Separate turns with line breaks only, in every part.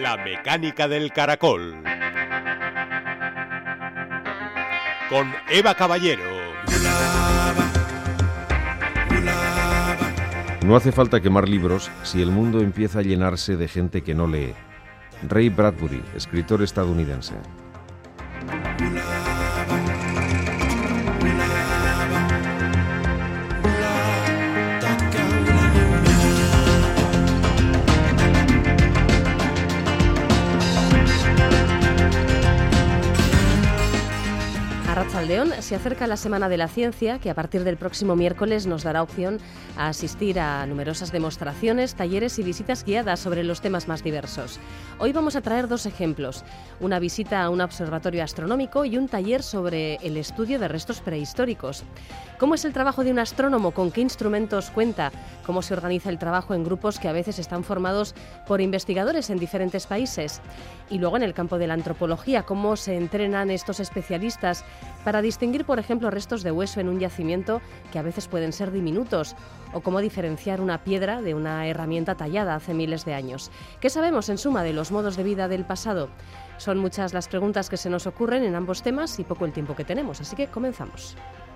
La mecánica del caracol. Con Eva Caballero.
No hace falta quemar libros si el mundo empieza a llenarse de gente que no lee. Ray Bradbury, escritor estadounidense.
Arratsaldeon, se acerca la Semana de la Ciencia, que a partir del próximo miércoles nos dará opción a asistir a numerosas demostraciones, talleres y visitas guiadas sobre los temas más diversos. Hoy vamos a traer dos ejemplos, una visita a un observatorio astronómico y un taller sobre el estudio de restos prehistóricos. ¿Cómo es el trabajo de un astrónomo? ¿Con qué instrumentos cuenta? ¿Cómo se organiza el trabajo en grupos que a veces están formados por investigadores en diferentes países? Y luego en el campo de la antropología, ¿cómo se entrenan estos especialistas para distinguir, por ejemplo, restos de hueso en un yacimiento que a veces pueden ser diminutos? ¿O cómo diferenciar una piedra de una herramienta tallada hace miles de años? ¿Qué sabemos, en suma, de los modos de vida del pasado? Son muchas las preguntas que se nos ocurren en ambos temas y poco el tiempo que tenemos, así que comenzamos.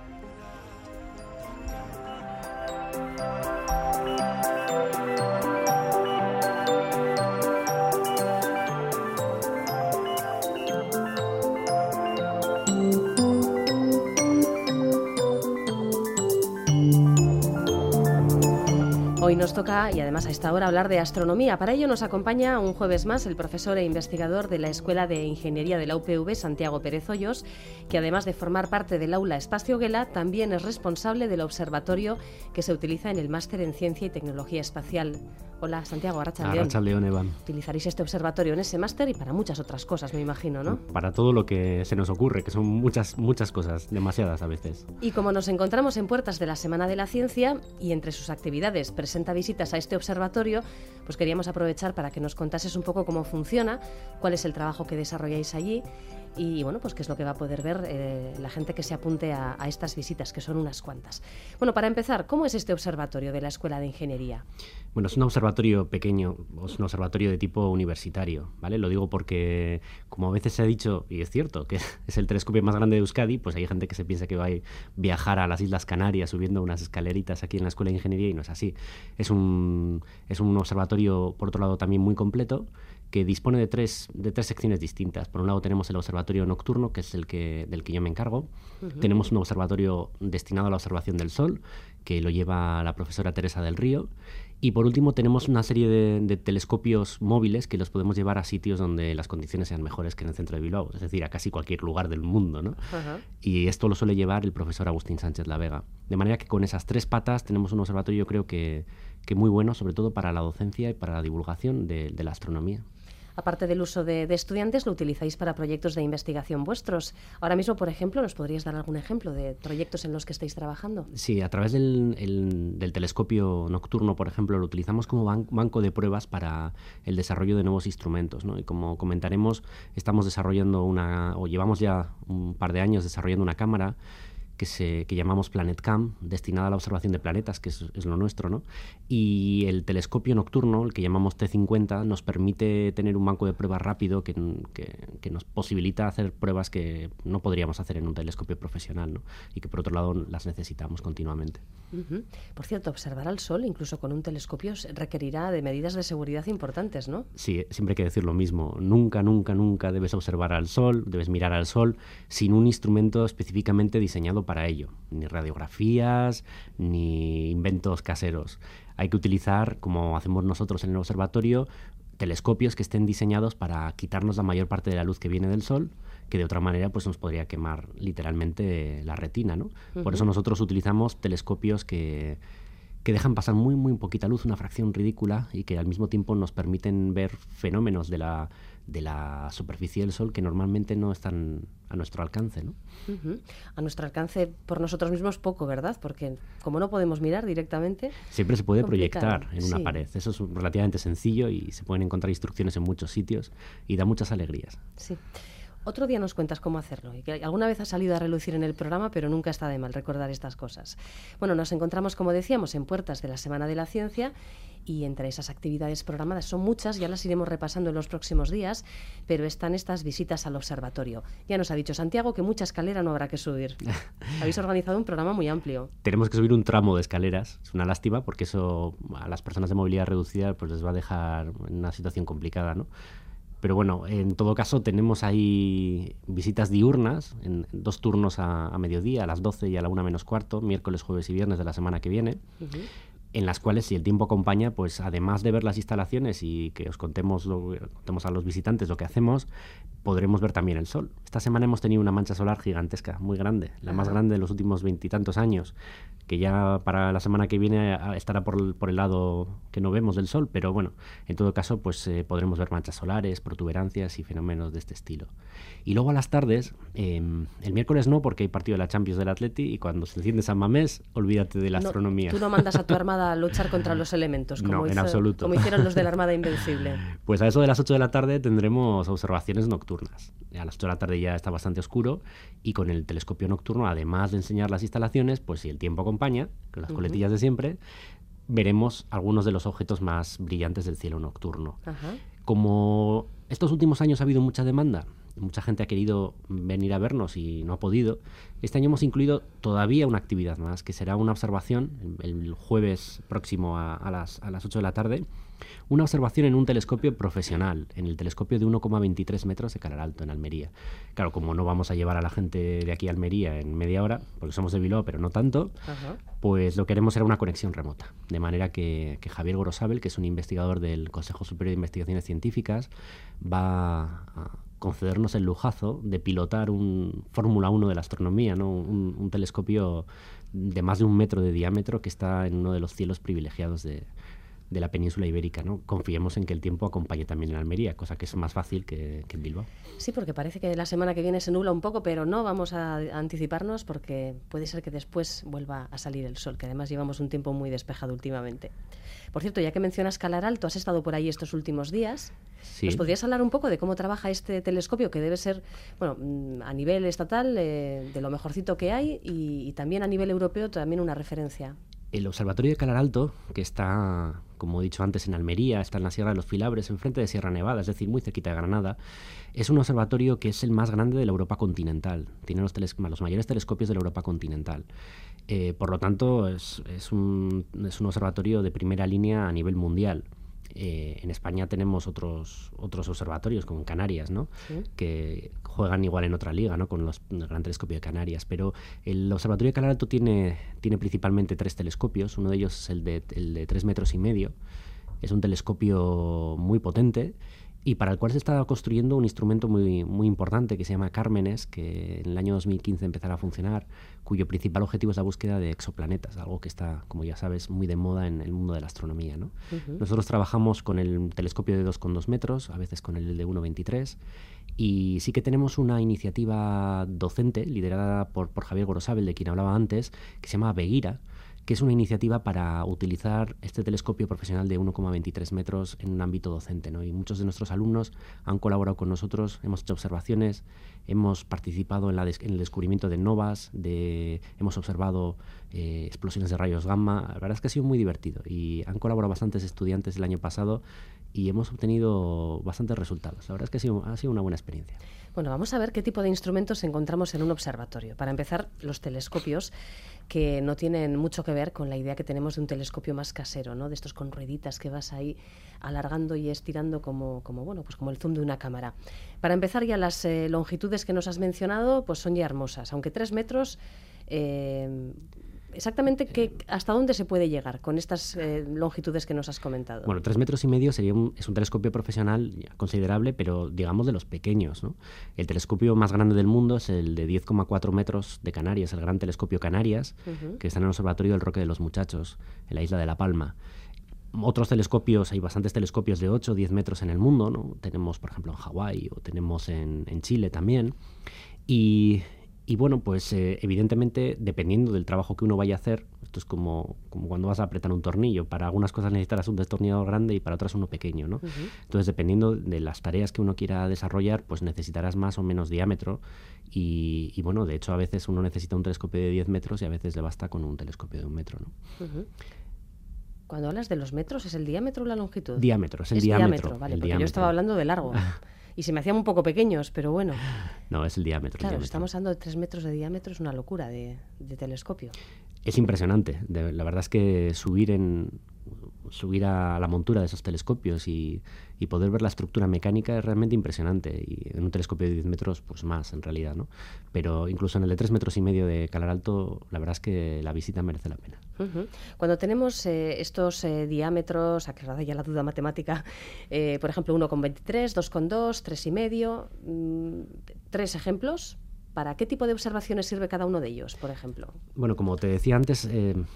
Hoy nos toca, y además a esta hora, hablar de astronomía. Para ello nos acompaña un jueves más el profesor e investigador de la Escuela de Ingeniería de la UPV, Santiago Pérez Hoyos, que además de formar parte del aula Espacio Gela, también es responsable del observatorio que se utiliza en el Máster en Ciencia y Tecnología Espacial. Hola, Santiago, arratsaldeon.
Arratsaldeon, Eva.
Utilizaréis este observatorio en ese máster y para muchas otras cosas, me imagino, ¿no?
Para todo lo que se nos ocurre, que son muchas cosas, demasiadas a veces.
Y como nos encontramos en puertas de la Semana de la Ciencia y entre sus actividades presenta visitas a este observatorio, pues queríamos aprovechar para que nos contases un poco cómo funciona, cuál es el trabajo que desarrolláis allí y bueno, pues qué es lo que va a poder ver la gente que se apunte a estas visitas, que son unas cuantas. Bueno, para empezar, ¿cómo es este observatorio de la Escuela de Ingeniería?
Bueno, es un observatorio pequeño, es un observatorio de tipo universitario, ¿vale? Lo digo porque, como a veces se ha dicho, y es cierto, que es el telescopio más grande de Euskadi, pues hay gente que se piensa que va a viajar a las Islas Canarias subiendo unas escaleritas aquí en la Escuela de Ingeniería y no es así. Es un observatorio, por otro lado, también muy completo, que dispone de tres secciones distintas. Por un lado tenemos el observatorio nocturno, que es del que yo me encargo. Tenemos un observatorio destinado a la observación del Sol, que lo lleva la profesora Teresa del Río. Y por último tenemos una serie de telescopios móviles que los podemos llevar a sitios donde las condiciones sean mejores que en el centro de Bilbao, es decir, a casi cualquier lugar del mundo, ¿no? Y esto lo suele llevar el profesor Agustín Sánchez La Vega. De manera que con esas tres patas tenemos un observatorio, yo creo que muy bueno, sobre todo para la docencia y para la divulgación de la astronomía.
Aparte del uso de estudiantes, lo utilizáis para proyectos de investigación vuestros. Ahora mismo, por ejemplo, ¿nos podrías dar algún ejemplo de proyectos en los que estáis trabajando?
Sí, a través del telescopio nocturno, por ejemplo, lo utilizamos como banco de pruebas para el desarrollo de nuevos instrumentos, ¿no? Y como comentaremos, estamos desarrollando llevamos ya un par de años desarrollando una cámara que llamamos PlanetCam, destinada a la observación de planetas, que es lo nuestro, ¿no? Y el telescopio nocturno, el que llamamos T50, nos permite tener un banco de pruebas rápido que nos posibilita hacer pruebas que no podríamos hacer en un telescopio profesional, ¿no? Y que por otro lado las necesitamos continuamente.
Por cierto, observar al Sol, incluso con un telescopio, requerirá de medidas de seguridad importantes, ¿no?
Sí, siempre hay que decir lo mismo. Nunca debes observar al Sol, debes mirar al Sol sin un instrumento específicamente diseñado para ello. Ni radiografías, ni inventos caseros. Hay que utilizar, como hacemos nosotros en el observatorio, telescopios que estén diseñados para quitarnos la mayor parte de la luz que viene del Sol, que de otra manera pues nos podría quemar literalmente la retina, ¿no? Por eso nosotros utilizamos telescopios que dejan pasar muy poquita luz, una fracción ridícula, y que al mismo tiempo nos permiten ver fenómenos de la superficie del Sol que normalmente no están a nuestro alcance, ¿no?
A nuestro alcance por nosotros mismos poco, ¿verdad? Porque como no podemos mirar directamente...
Siempre se puede proyectar en una pared. Eso es relativamente sencillo y se pueden encontrar instrucciones en muchos sitios y da muchas alegrías.
Sí. Otro día nos cuentas cómo hacerlo, y que alguna vez ha salido a relucir en el programa, pero nunca está de mal recordar estas cosas. Bueno, nos encontramos, como decíamos, en puertas de la Semana de la Ciencia Y entre esas actividades programadas son muchas, ya las iremos repasando en los próximos días, pero están estas visitas al observatorio. Ya nos ha dicho Santiago que mucha escalera no habrá que subir. Habéis organizado un programa muy amplio.
Tenemos que subir un tramo de escaleras. Es una lástima porque eso a las personas de movilidad reducida pues les va a dejar en una situación complicada, ¿no? Pero bueno, en todo caso tenemos ahí visitas diurnas, en 2 turnos a mediodía, a las 12 y a la 1 menos cuarto, miércoles, jueves y viernes de la semana que viene. En las cuales, si el tiempo acompaña, pues además de ver las instalaciones y que os contemos a los visitantes lo que hacemos, podremos ver también el sol. Esta semana hemos tenido una mancha solar gigantesca, muy grande, la más grande de los últimos 20 y tantos años, que ya para la semana que viene estará por el lado que no vemos del sol, pero bueno, en todo caso pues podremos ver manchas solares, protuberancias y fenómenos de este estilo. Y luego a las tardes, el miércoles no, porque hay partido de la Champions del Atleti, y cuando se enciende San Mamés, olvídate de la astronomía.
Tú no mandas a tu armada a luchar contra los elementos, como,
en absoluto.
Como hicieron los de la Armada Invencible.
Pues a eso de las 8 de la tarde tendremos observaciones nocturnas. A las 8 de la tarde ya está bastante oscuro, y con el telescopio nocturno, además de enseñar las instalaciones, pues si el tiempo acompaña, con las coletillas de siempre, veremos algunos de los objetos más brillantes del cielo nocturno. Como estos últimos años ha habido mucha demanda, mucha gente ha querido venir a vernos y no ha podido, este año hemos incluido todavía una actividad más, que será una observación el jueves próximo a las 8 de la tarde, una observación en un telescopio profesional, en el telescopio de 1,23 metros de Calaralto, en Almería. Claro, como no vamos a llevar a la gente de aquí a Almería en media hora, porque somos de Bilbao, pero no tanto, pues lo que queremos era una conexión remota. De manera que Javier Gorosabel, que es un investigador del Consejo Superior de Investigaciones Científicas, va a concedernos el lujazo de pilotar un Fórmula 1 de la astronomía, ¿no? Un telescopio de más de 1 metro de diámetro que está en uno de los cielos privilegiados de la península ibérica, ¿no? Confiemos en que el tiempo acompañe también en Almería, cosa que es más fácil que en Bilbao.
Sí, porque parece que la semana que viene se nubla un poco, pero no vamos a anticiparnos porque puede ser que después vuelva a salir el sol, que además llevamos un tiempo muy despejado últimamente. Por cierto, ya que mencionas Calaralto, has estado por ahí estos últimos días.
Sí.
¿Nos podrías hablar un poco de cómo trabaja este telescopio, que debe ser, bueno, a nivel estatal, de lo mejorcito que hay, y también a nivel europeo también una referencia?
El Observatorio de Calaralto, que está, como he dicho antes, en Almería, está en la Sierra de los Filabres, enfrente de Sierra Nevada, es decir, muy cerquita de Granada, es un observatorio que es el más grande de la Europa continental. Tiene los mayores telescopios de la Europa continental. Por lo tanto, es un observatorio de primera línea a nivel mundial. En España tenemos otros observatorios, como en Canarias, ¿no? ¿Sí? Que juegan igual en otra liga, ¿no? Con el Gran Telescopio de Canarias. Pero el Observatorio de Calaralto tiene principalmente 3 telescopios. Uno de ellos es el de 3,5 metros. Es un telescopio muy potente y para el cual se está construyendo un instrumento muy, muy importante que se llama Cármenes, que en el año 2015 empezará a funcionar, cuyo principal objetivo es la búsqueda de exoplanetas, algo que está, como ya sabes, muy de moda en el mundo de la astronomía, ¿no? Nosotros trabajamos con el telescopio de 2,2 metros, a veces con el de 1,23, y sí que tenemos una iniciativa docente liderada por Javier Gorosabel, de quien hablaba antes, que se llama Begira, que es una iniciativa para utilizar este telescopio profesional de 1,23 metros en un ámbito docente, ¿no? Y muchos de nuestros alumnos han colaborado con nosotros, hemos hecho observaciones, hemos participado en el descubrimiento de novas, hemos observado explosiones de rayos gamma. La verdad es que ha sido muy divertido y han colaborado bastantes estudiantes el año pasado y hemos obtenido bastantes resultados. La verdad es que ha sido una buena experiencia.
Bueno, vamos a ver qué tipo de instrumentos encontramos en un observatorio. Para empezar, los telescopios, que no tienen mucho que ver con la idea que tenemos de un telescopio más casero, ¿no? De estos con rueditas que vas ahí alargando y estirando como el zoom de una cámara. Para empezar, ya las longitudes que nos has mencionado pues son ya hermosas, aunque 3 metros... Exactamente, ¿hasta dónde se puede llegar con estas longitudes que nos has comentado?
Bueno, 3,5 metros es un telescopio profesional considerable, pero digamos de los pequeños, ¿no? El telescopio más grande del mundo es el de 10,4 metros de Canarias, el Gran Telescopio Canarias, que está en el Observatorio del Roque de los Muchachos, en la isla de La Palma. Otros telescopios, hay bastantes telescopios de 8 o 10 metros en el mundo, ¿no? Tenemos, por ejemplo, en Hawái o tenemos en Chile también. Y bueno, pues evidentemente, dependiendo del trabajo que uno vaya a hacer, esto es como cuando vas a apretar un tornillo. Para algunas cosas necesitarás un destornillador grande y para otras uno pequeño, ¿no? Entonces, dependiendo de las tareas que uno quiera desarrollar, pues necesitarás más o menos diámetro. Y bueno, de hecho, a veces uno necesita un telescopio de 10 metros y a veces le basta con un telescopio de 1 metro, ¿no?
Cuando hablas de los metros, ¿es el diámetro o la longitud?
Diámetro, es el
diámetro.
diámetro.
Vale,
el
porque
diámetro.
yo estaba hablando de largo. Y se me hacían un poco pequeños, pero bueno.
No, es el diámetro.
Claro,
el diámetro.
estamos hablando de 3 metros de diámetro, es una locura de telescopio.
Es impresionante. La verdad es que subir a la montura de esos telescopios y poder ver la estructura mecánica es realmente impresionante. Y en un telescopio de 10 metros, pues más en realidad, ¿no? Pero incluso en el de 3,5 metros de Calar Alto, la verdad es que la visita merece la pena.
Cuando tenemos estos diámetros, aclarada ya la duda matemática, por ejemplo, 1,23, 2,2, 3,5, 3 ejemplos, ¿para qué tipo de observaciones sirve cada uno de ellos, por ejemplo?
Bueno, como te decía antes,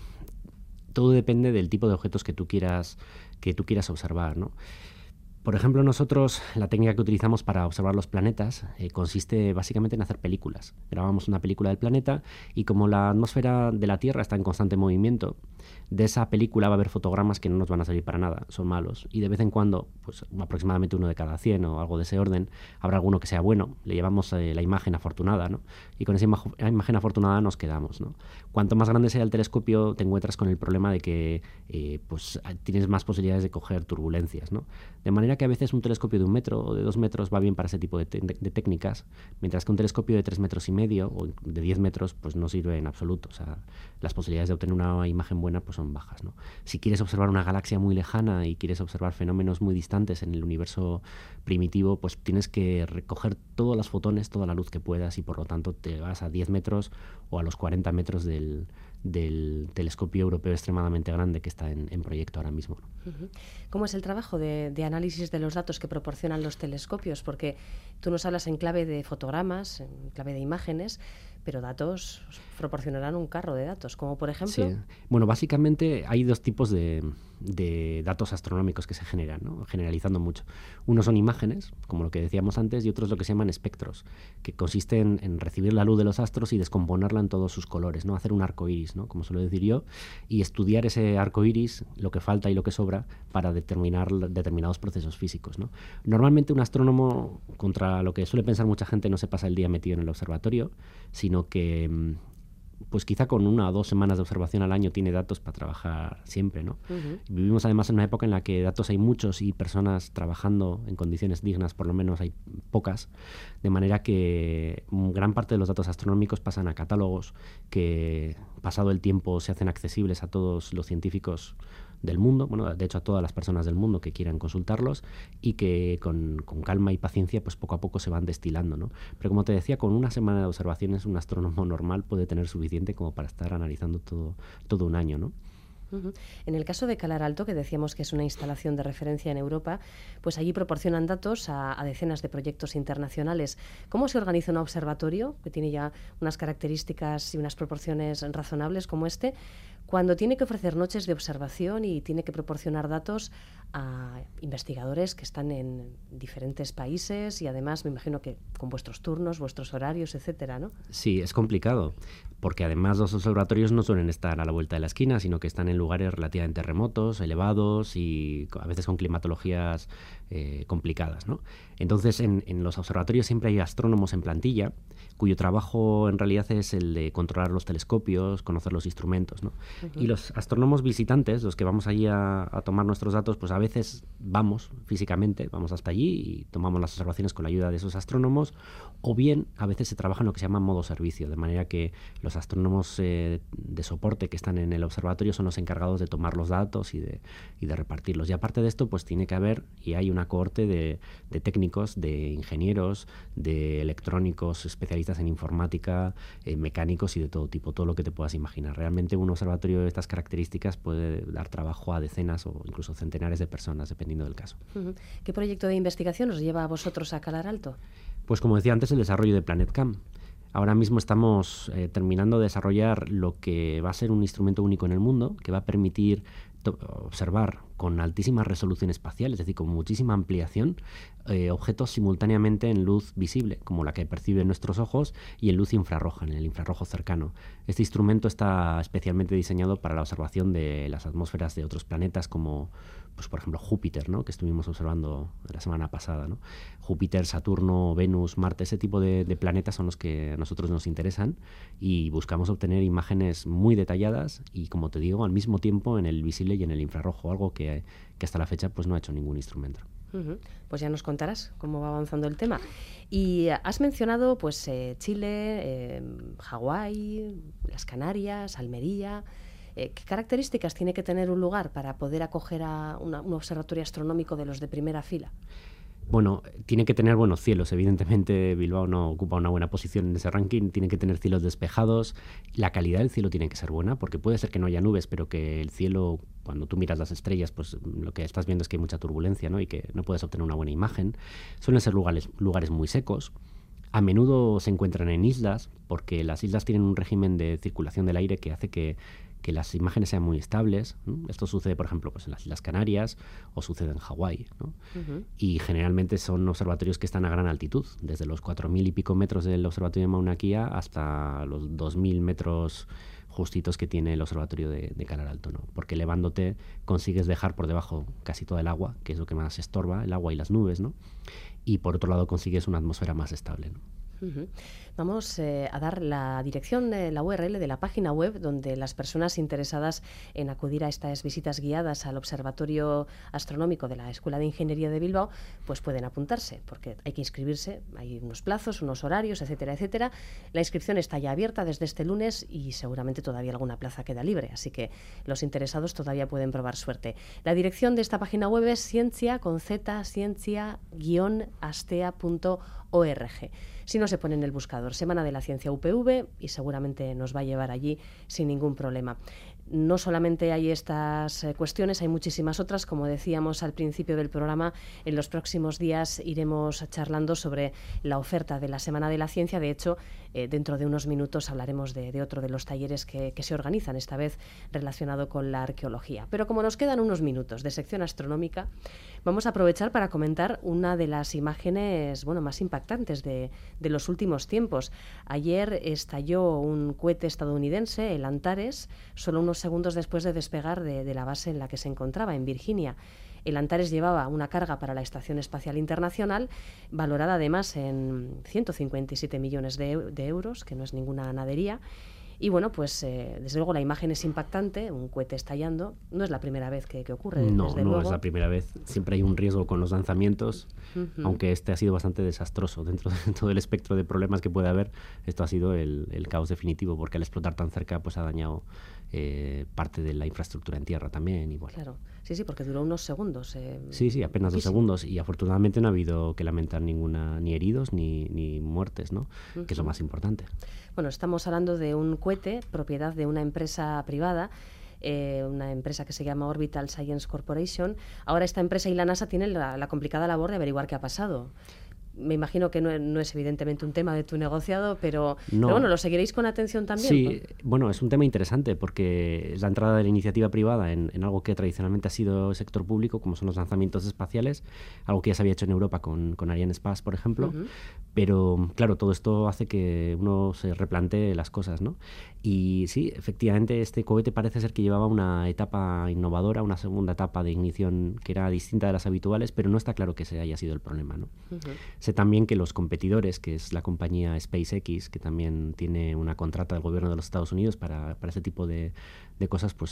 todo depende del tipo de objetos que tú quieras observar, ¿no? Por ejemplo, nosotros, la técnica que utilizamos para observar los planetas consiste básicamente en hacer películas. Grabamos una película del planeta y como la atmósfera de la Tierra está en constante movimiento, de esa película va a haber fotogramas que no nos van a servir para nada, son malos. Y de vez en cuando, pues aproximadamente 1 de cada 100 o algo de ese orden, habrá alguno que sea bueno. Le llamamos la imagen afortunada, ¿no? Y con esa imagen afortunada nos quedamos, ¿no? Cuanto más grande sea el telescopio, te encuentras con el problema de que pues tienes más posibilidades de coger turbulencias, ¿no? De manera que a veces un telescopio de 1 metro o de 2 metros va bien para ese tipo de técnicas, mientras que un telescopio de 3,5 metros o de 10 metros pues no sirve en absoluto. O sea, las posibilidades de obtener una imagen buena pues son bajas, ¿no? Si quieres observar una galaxia muy lejana y quieres observar fenómenos muy distantes en el universo primitivo, pues tienes que recoger todos los fotones, toda la luz que puedas y por lo tanto te vas a 10 metros o a los 40 metros del telescopio europeo extremadamente grande que está en proyecto ahora mismo, ¿no?
¿Cómo es el trabajo de análisis de los datos que proporcionan los telescopios? Porque tú nos hablas en clave de fotogramas, en clave de imágenes, pero datos proporcionarán un carro de datos, como por ejemplo...
Sí. Bueno, básicamente hay 2 tipos de datos astronómicos que se generan, ¿no? Generalizando mucho. Unos son imágenes, como lo que decíamos antes, y otros lo que se llaman espectros, que consisten en recibir la luz de los astros y descomponerla en todos sus colores, ¿no? Hacer un arco iris, ¿no? Como suelo decir yo, y estudiar ese arco iris, lo que falta y lo que sobra, para determinar determinados procesos físicos, ¿no? Normalmente un astrónomo, contra lo que suele pensar mucha gente, no se pasa el día metido en el observatorio, sino que pues quizá con 1 o 2 semanas de observación al año tiene datos para trabajar siempre, ¿no? Vivimos además en una época en la que datos hay muchos y personas trabajando en condiciones dignas por lo menos hay pocas, de manera que gran parte de los datos astronómicos pasan a catálogos que pasado el tiempo se hacen accesibles a todos los científicos del mundo, bueno, de hecho a todas las personas del mundo que quieran consultarlos y que con calma y paciencia pues poco a poco se van destilando, ¿no? Pero como te decía, con 1 semana de observaciones un astrónomo normal puede tener suficiente como para estar analizando todo un año, ¿no?
En el caso de Calar Alto, que decíamos que es una instalación de referencia en Europa, pues allí proporcionan datos a decenas de proyectos internacionales. ¿Cómo se organiza un observatorio que tiene ya unas características y unas proporciones razonables como este, cuando tiene que ofrecer noches de observación y tiene que proporcionar datos a investigadores que están en diferentes países y además me imagino que con vuestros turnos, vuestros horarios, etcétera, ¿no?
Sí, es complicado, porque además los observatorios no suelen estar a la vuelta de la esquina, sino que están en lugares relativamente remotos, elevados y a veces con climatologías complicadas, ¿no? Entonces, en los observatorios siempre hay astrónomos en plantilla, cuyo trabajo en realidad es el de controlar los telescopios, conocer los instrumentos, ¿no? Y los astrónomos visitantes, los que vamos allí a tomar nuestros datos, pues a veces vamos físicamente, vamos hasta allí y tomamos las observaciones con la ayuda de esos astrónomos, o bien a veces se trabaja en lo que se llama modo servicio, de manera que los astrónomos de soporte que están en el observatorio son los encargados de tomar los datos y de repartirlos. Y aparte de esto, pues tiene que haber, y hay una cohorte de técnicos, de ingenieros, de electrónicos, especialistas en informática, mecánicos y de todo tipo, todo lo que te puedas imaginar. Realmente un observatorio de estas características puede dar trabajo a decenas o incluso centenares de personas, dependiendo del caso.
¿Qué proyecto de investigación os lleva a vosotros a Calar Alto?
Pues como decía antes, el desarrollo de PlanetCam. Ahora mismo estamos terminando de desarrollar lo que va a ser un instrumento único en el mundo, que va a permitir observar con altísima resolución espacial, es decir, con muchísima ampliación, objetos simultáneamente en luz visible, como la que perciben nuestros ojos, y en luz infrarroja, en el infrarrojo cercano. Este instrumento está especialmente diseñado para la observación de las atmósferas de otros planetas, como, pues, por ejemplo, Júpiter, ¿no?, que estuvimos observando la semana pasada, ¿no? Júpiter, Saturno, Venus, Marte, ese tipo de planetas son los que a nosotros nos interesan y buscamos obtener imágenes muy detalladas y, como te digo, al mismo tiempo en el visible visible y en el infrarrojo, algo que hasta la fecha pues no ha hecho ningún instrumento.
Pues ya nos contarás cómo va avanzando el tema. Y has mencionado pues Chile, Hawái, las Canarias, Almería. ¿Qué características tiene que tener un lugar para poder acoger a un observatorio astronómico de los de primera fila?
Bueno, tiene que tener buenos cielos. Evidentemente Bilbao no ocupa una buena posición en ese ranking. Tiene que tener cielos despejados. La calidad del cielo tiene que ser buena, porque puede ser que no haya nubes, pero que el cielo, cuando tú miras las estrellas, pues lo que estás viendo es que hay mucha turbulencia, ¿no? Y que no puedes obtener una buena imagen. Suelen ser lugares muy secos. A menudo se encuentran en islas, porque las islas tienen un régimen de circulación del aire que hace que las imágenes sean muy estables, ¿no? Esto sucede, por ejemplo, pues en las Islas Canarias o sucede en Hawái, ¿no? Y generalmente son observatorios que están a gran altitud, desde los 4.000 y pico metros del observatorio de Mauna Kea hasta los 2.000 metros justitos que tiene el observatorio de Calar Alto, ¿no? Porque elevándote consigues dejar por debajo casi toda el agua, que es lo que más estorba, el agua y las nubes, ¿no? Y por otro lado consigues una atmósfera más estable, ¿no?
Vamos a dar la dirección de la URL de la página web donde las personas interesadas en acudir a estas visitas guiadas al Observatorio Astronómico de la Escuela de Ingeniería de Bilbao pues pueden apuntarse, porque hay que inscribirse, hay unos plazos, unos horarios, etcétera, etcétera. La inscripción está ya abierta desde este lunes y seguramente todavía alguna plaza queda libre, así que los interesados todavía pueden probar suerte. La dirección de esta página web es ciencia-astea.org. Si no, se pone en el buscador Semana de la Ciencia UPV y seguramente nos va a llevar allí sin ningún problema. No solamente hay estas cuestiones, hay muchísimas otras. Como decíamos al principio del programa, en los próximos días iremos charlando sobre la oferta de la Semana de la Ciencia. De hecho, dentro de unos minutos hablaremos de otro de los talleres que se organizan, esta vez relacionado con la arqueología. Pero como nos quedan unos minutos de sección astronómica, vamos a aprovechar para comentar una de las imágenes más impactantes de los últimos tiempos. Ayer estalló un cohete estadounidense, el Antares, solo unos segundos después de despegar de la base en la que se encontraba, en Virginia. El Antares llevaba una carga para la Estación Espacial Internacional, valorada además en 157 millones de euros, que no es ninguna nadería. Y bueno, pues desde luego la imagen es impactante, un cohete estallando. No es la primera vez que ocurre, desde luego.
No es la primera vez. Siempre hay un riesgo con los lanzamientos, aunque este ha sido bastante desastroso. Dentro de todo el espectro de problemas que puede haber, esto ha sido el caos definitivo, porque al explotar tan cerca pues ha dañado parte de la infraestructura en tierra también. Y bueno.
Claro, sí, porque duró unos segundos.
Sí, apenas 2 segundos. Y afortunadamente no ha habido que lamentar ni heridos ni muertes, ¿no? Que es lo más importante.
Bueno, estamos hablando de un cohete, propiedad de una empresa privada, una empresa que se llama Orbital Science Corporation. Ahora esta empresa y la NASA tienen la complicada labor de averiguar qué ha pasado. Me imagino que no es evidentemente un tema de tu negociado, pero bueno, ¿lo seguiréis con atención también?
Sí, bueno, es un tema interesante porque es la entrada de la iniciativa privada en algo que tradicionalmente ha sido sector público, como son los lanzamientos espaciales, algo que ya se había hecho en Europa con Arianespace, por ejemplo, pero claro, todo esto hace que uno se replantee las cosas, ¿no? Y sí, efectivamente, este cohete parece ser que llevaba una etapa innovadora, una segunda etapa de ignición que era distinta de las habituales, pero no está claro que ese haya sido el problema, ¿no? Sé también que los competidores, que es la compañía SpaceX, que también tiene una contrata del gobierno de los Estados Unidos para ese tipo de cosas, pues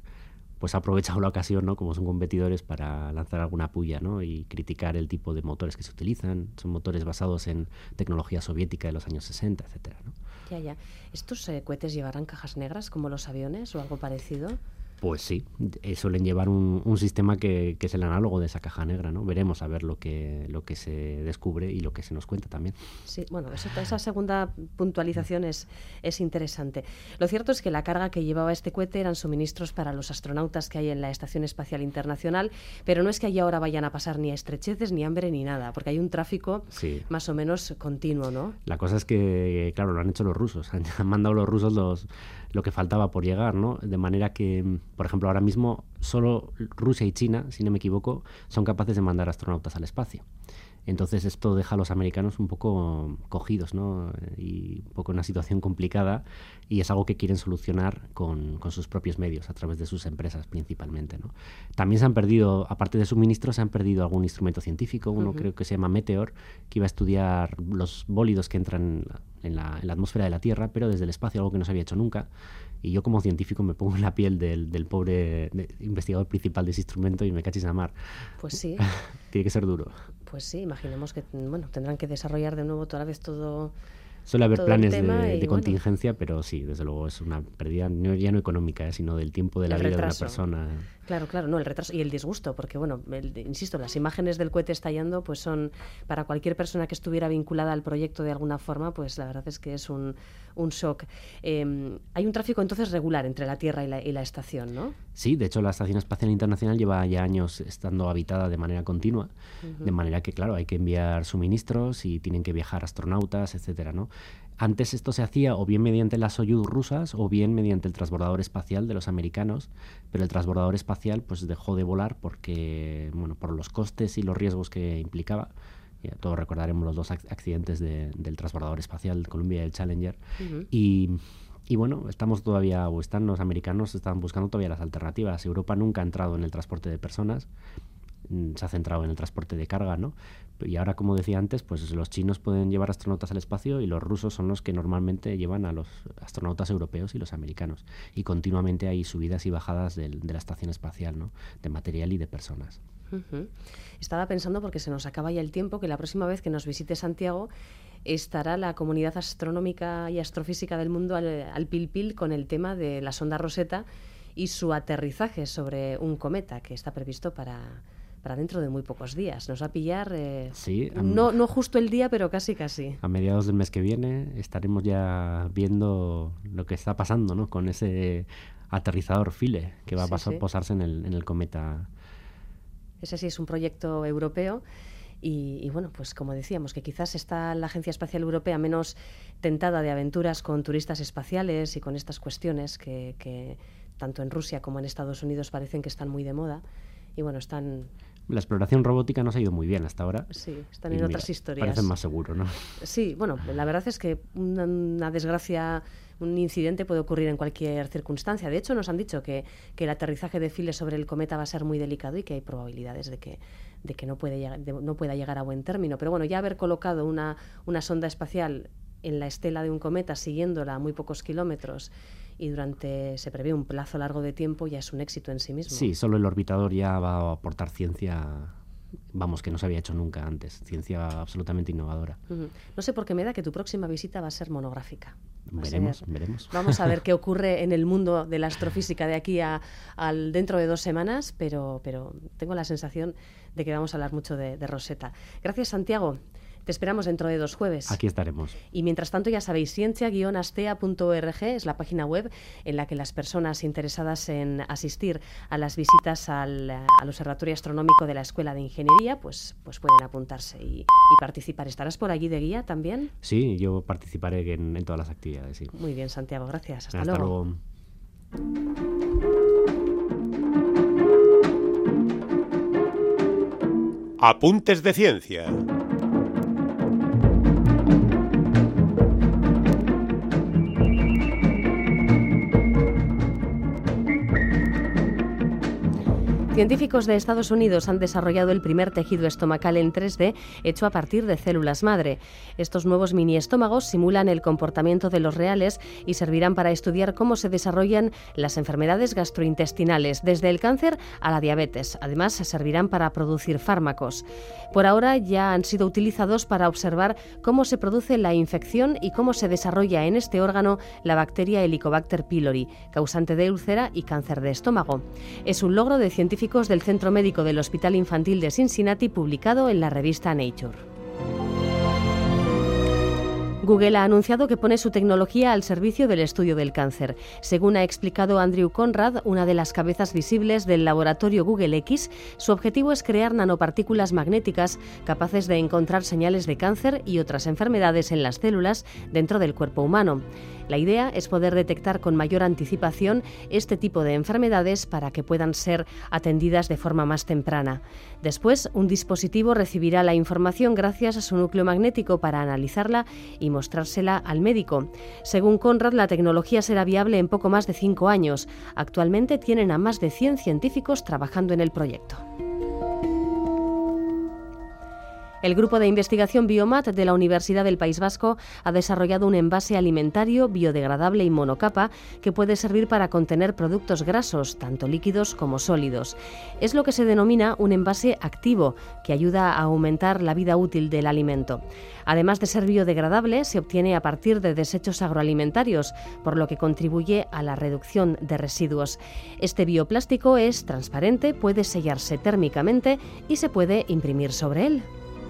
ha aprovechado la ocasión, ¿no? Como son competidores, para lanzar alguna puya, ¿no? Y criticar el tipo de motores que se utilizan. Son motores basados en tecnología soviética de los años 60, etcétera, ¿no?
Ya. ¿Estos cohetes llevarán cajas negras como los aviones o algo parecido?
Pues sí, suelen llevar un sistema que es el análogo de esa caja negra, ¿no? Veremos a ver lo que se descubre y lo que se nos cuenta también.
Sí, bueno, esa segunda puntualización es interesante. Lo cierto es que la carga que llevaba este cohete eran suministros para los astronautas que hay en la Estación Espacial Internacional, pero no es que allí ahora vayan a pasar ni estrecheces, ni hambre, ni nada, porque hay un tráfico más o menos continuo, ¿no?
La cosa es que, claro, lo han hecho los rusos, han mandado los rusos lo que faltaba por llegar, ¿no? De manera que, por ejemplo, ahora mismo solo Rusia y China, si no me equivoco, son capaces de mandar astronautas al espacio. Entonces esto deja a los americanos un poco cogidos, ¿no? Y un poco en una situación complicada, y es algo que quieren solucionar con sus propios medios, a través de sus empresas principalmente, ¿no? También se han perdido, aparte de suministros, se han perdido algún instrumento científico, uno creo que se llama Meteor, que iba a estudiar los bólidos que entran en la atmósfera de la Tierra, pero desde el espacio, algo que no se había hecho nunca. Y yo como científico me pongo en la piel del pobre investigador principal de ese instrumento y me cachis a mar.
Pues sí.
Tiene que ser duro.
Pues sí, imaginemos que tendrán que desarrollar de nuevo toda vez todo.
Suele haber
todo
planes
el tema
de contingencia, pero sí, desde luego es una pérdida ya no económica, sino del tiempo de la vida de una persona.
Claro, no, el retraso y el disgusto, porque insisto, las imágenes del cohete estallando pues son, para cualquier persona que estuviera vinculada al proyecto de alguna forma, pues la verdad es que es un shock. Hay un tráfico entonces regular entre la Tierra y la estación, ¿no?
Sí, de hecho la Estación Espacial Internacional lleva ya años estando habitada de manera continua, de manera que, claro, hay que enviar suministros y tienen que viajar astronautas, etcétera, ¿no? Antes esto se hacía o bien mediante las Soyuz rusas o bien mediante el transbordador espacial de los americanos, pero el transbordador espacial pues dejó de volar porque, por los costes y los riesgos que implicaba. Ya todos recordaremos los dos accidentes del transbordador espacial, el Columbia y el Challenger. Y estamos todavía, o están los americanos, están buscando todavía las alternativas. Europa nunca ha entrado en el transporte de personas, se ha centrado en el transporte de carga, ¿no? Y ahora, como decía antes, pues los chinos pueden llevar astronautas al espacio y los rusos son los que normalmente llevan a los astronautas europeos y los americanos. Y continuamente hay subidas y bajadas de la estación espacial, ¿no? De material y de personas.
Estaba pensando, porque se nos acaba ya el tiempo, que la próxima vez que nos visite Santiago estará la comunidad astronómica y astrofísica del mundo al pil con el tema de la sonda Rosetta y su aterrizaje sobre un cometa que está previsto para dentro de muy pocos días. Nos va a pillar,
sí,
no justo el día, pero casi.
A mediados del mes que viene estaremos ya viendo lo que está pasando, ¿no? Con ese aterrizador Philae que va a posarse en el cometa.
Ese sí es un proyecto europeo. Y pues como decíamos, que quizás está la Agencia Espacial Europea menos tentada de aventuras con turistas espaciales y con estas cuestiones que tanto en Rusia como en Estados Unidos parecen que están muy de moda. Y están...
La exploración robótica nos ha ido muy bien hasta ahora.
Sí, están en otras historias.
Parecen más seguro, ¿no?
Sí, la verdad es que una desgracia, un incidente puede ocurrir en cualquier circunstancia. De hecho, nos han dicho que el aterrizaje de Philae sobre el cometa va a ser muy delicado y que hay probabilidades de que no pueda llegar a buen término. Pero ya haber colocado una sonda espacial en la estela de un cometa, siguiéndola a muy pocos kilómetros, y se prevé un plazo largo de tiempo, ya es un éxito en sí mismo.
Sí, solo el orbitador ya va a aportar ciencia, que no se había hecho nunca antes, ciencia absolutamente innovadora.
No sé por qué me da que tu próxima visita va a ser monográfica.
Veremos.
Vamos a ver qué ocurre en el mundo de la astrofísica de aquí al dentro de 2 semanas, pero tengo la sensación de que vamos a hablar mucho de Rosetta. Gracias, Santiago. Te esperamos dentro de 2 jueves.
Aquí estaremos.
Y mientras tanto, ya sabéis, ciencia-astea.org es la página web en la que las personas interesadas en asistir a las visitas al Observatorio Astronómico de la Escuela de Ingeniería pues pueden apuntarse y participar. ¿Estarás por allí de guía también?
Sí, yo participaré en todas las actividades. Sí.
Muy bien, Santiago, gracias. Hasta
luego.
Apuntes de ciencia.
Científicos de Estados Unidos han desarrollado el primer tejido estomacal en 3D hecho a partir de células madre. Estos nuevos mini estómagos simulan el comportamiento de los reales y servirán para estudiar cómo se desarrollan las enfermedades gastrointestinales, desde el cáncer a la diabetes. Además, servirán para producir fármacos. Por ahora ya han sido utilizados para observar cómo se produce la infección y cómo se desarrolla en este órgano la bacteria Helicobacter pylori, causante de úlcera y cáncer de estómago. Es un logro de científicos del Centro Médico del Hospital Infantil de Cincinnati, publicado en la revista Nature. Google ha anunciado que pone su tecnología al servicio del estudio del cáncer. Según ha explicado Andrew Conrad, una de las cabezas visibles del laboratorio Google X, su objetivo es crear nanopartículas magnéticas capaces de encontrar señales de cáncer y otras enfermedades en las células dentro del cuerpo humano. La idea es poder detectar con mayor anticipación este tipo de enfermedades para que puedan ser atendidas de forma más temprana. Después, un dispositivo recibirá la información gracias a su núcleo magnético para analizarla y mostrársela al médico. Según Conrad, la tecnología será viable en poco más de 5 años. Actualmente tienen a más de 100 científicos trabajando en el proyecto. El grupo de investigación Biomat de la Universidad del País Vasco ha desarrollado un envase alimentario biodegradable y monocapa que puede servir para contener productos grasos, tanto líquidos como sólidos. Es lo que se denomina un envase activo, que ayuda a aumentar la vida útil del alimento. Además de ser biodegradable, se obtiene a partir de desechos agroalimentarios, por lo que contribuye a la reducción de residuos. Este bioplástico es transparente, puede sellarse térmicamente y se puede imprimir sobre él.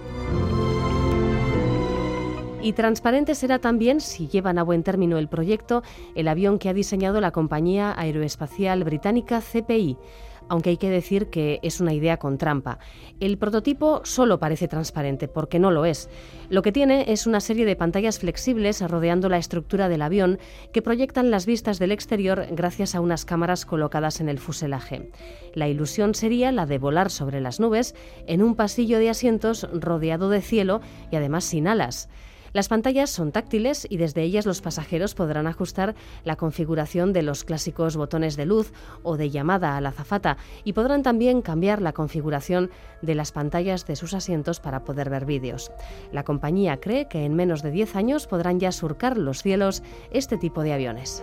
Y transparente será también, si llevan a buen término el proyecto, el avión que ha diseñado la compañía aeroespacial británica CPI, aunque hay que decir que es una idea con trampa. El prototipo solo parece transparente, porque no lo es. Lo que tiene es una serie de pantallas flexibles rodeando la estructura del avión que proyectan las vistas del exterior gracias a unas cámaras colocadas en el fuselaje. La ilusión sería la de volar sobre las nubes en un pasillo de asientos rodeado de cielo y además sin alas. Las pantallas son táctiles y desde ellas los pasajeros podrán ajustar la configuración de los clásicos botones de luz o de llamada a la azafata y podrán también cambiar la configuración de las pantallas de sus asientos para poder ver vídeos. La compañía cree que en menos de 10 años podrán ya surcar los cielos este tipo de aviones.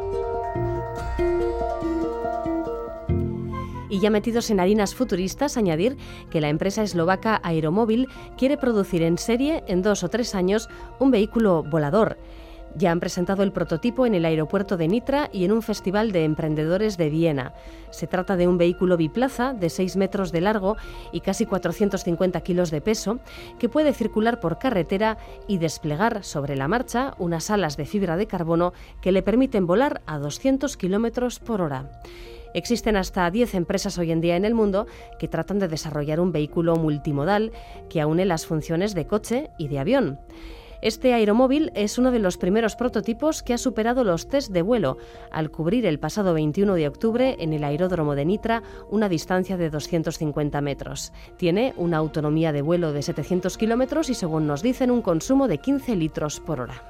Y ya metidos en harinas futuristas, añadir que la empresa eslovaca Aeromóvil quiere producir en serie en 2 o 3 años un vehículo volador. Ya han presentado el prototipo en el aeropuerto de Nitra y en un festival de emprendedores de Viena. Se trata de un vehículo biplaza de 6 metros de largo y casi 450 kilos de peso que puede circular por carretera y desplegar sobre la marcha unas alas de fibra de carbono que le permiten volar a 200 kilómetros por hora. Existen hasta 10 empresas hoy en día en el mundo que tratan de desarrollar un vehículo multimodal que aúne las funciones de coche y de avión. Este aeromóvil es uno de los primeros prototipos que ha superado los test de vuelo al cubrir el pasado 21 de octubre en el aeródromo de Nitra una distancia de 250 metros. Tiene una autonomía de vuelo de 700 kilómetros y, según nos dicen, un consumo de 15 litros por hora.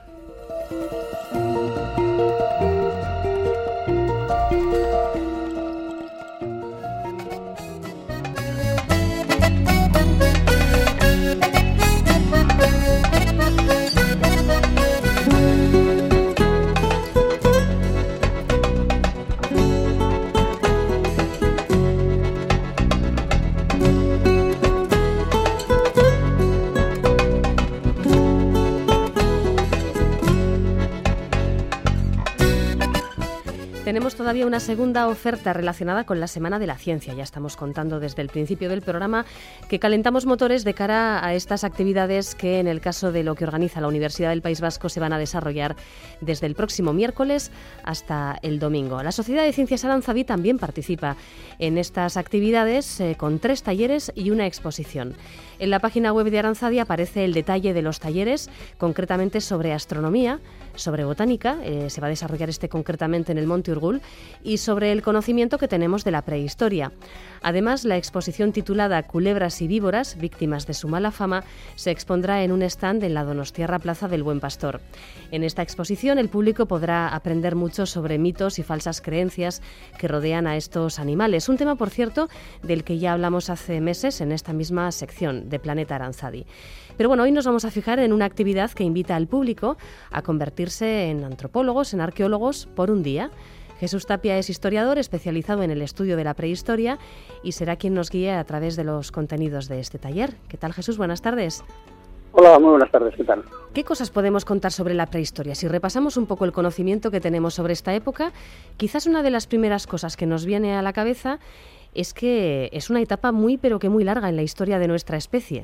Tenemos todavía una segunda oferta relacionada con la Semana de la Ciencia. Ya estamos contando desde el principio del programa que calentamos motores de cara a estas actividades que, en el caso de lo que organiza la Universidad del País Vasco, se van a desarrollar desde el próximo miércoles hasta el domingo. La Sociedad de Ciencias Aranzadi también participa en estas actividades con 3 talleres y una exposición. En la página web de Aranzadi aparece el detalle de los talleres, concretamente sobre astronomía, sobre botánica, se va a desarrollar concretamente en el Monte Urgul, y sobre el conocimiento que tenemos de la prehistoria. Además, la exposición titulada Culebras y víboras, víctimas de su mala fama, se expondrá en un stand en la donostiarra Plaza del Buen Pastor. En esta exposición el público podrá aprender mucho sobre mitos y falsas creencias que rodean a estos animales, un tema, por cierto, del que ya hablamos hace meses en esta misma sección de Planeta Aranzadi. Pero bueno, hoy nos vamos a fijar en una actividad que invita al público a convertirse en antropólogos, en arqueólogos, por un día. Jesús Tapia es historiador especializado en el estudio de la prehistoria y será quien nos guíe a través de los contenidos de este taller. ¿Qué tal, Jesús? Buenas tardes.
Hola, muy buenas tardes. ¿Qué tal?
¿Qué cosas podemos contar sobre la prehistoria? Si repasamos un poco el conocimiento que tenemos sobre esta época, quizás una de las primeras cosas que nos viene a la cabeza es que es una etapa muy, pero que muy larga en la historia de nuestra especie.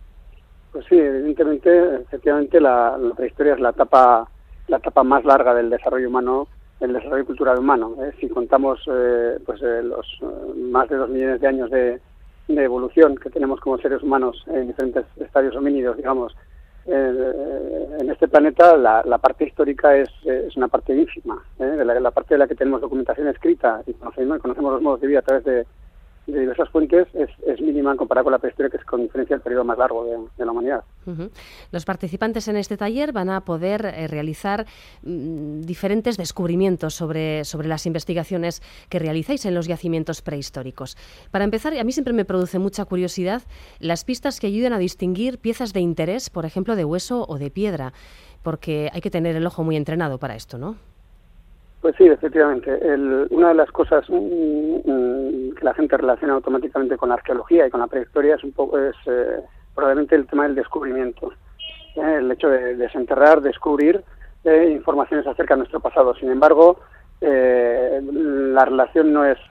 Pues sí, evidentemente, efectivamente, la prehistoria es la etapa más larga del desarrollo humano, del desarrollo cultural humano. Si contamos los más de 2 millones de años de evolución que tenemos como seres humanos en diferentes estadios homínidos, digamos, en este planeta la parte histórica es una parte ínfima. La parte de la que tenemos documentación escrita y conocemos los modos de vida a través de diversas fuentes es mínima comparada con la prehistoria, que es con diferencia el periodo más largo de la humanidad.
Uh-huh. Los participantes en este taller van a poder realizar diferentes descubrimientos sobre las investigaciones que realizáis en los yacimientos prehistóricos. Para empezar, a mí siempre me produce mucha curiosidad las pistas que ayudan a distinguir piezas de interés, por ejemplo, de hueso o de piedra, porque hay que tener el ojo muy entrenado para esto, ¿no?
Pues sí, efectivamente. Una de las cosas que la gente relaciona automáticamente con la arqueología y con la prehistoria es probablemente el tema del descubrimiento. El hecho de desenterrar, descubrir informaciones acerca de nuestro pasado. Sin embargo, la relación no es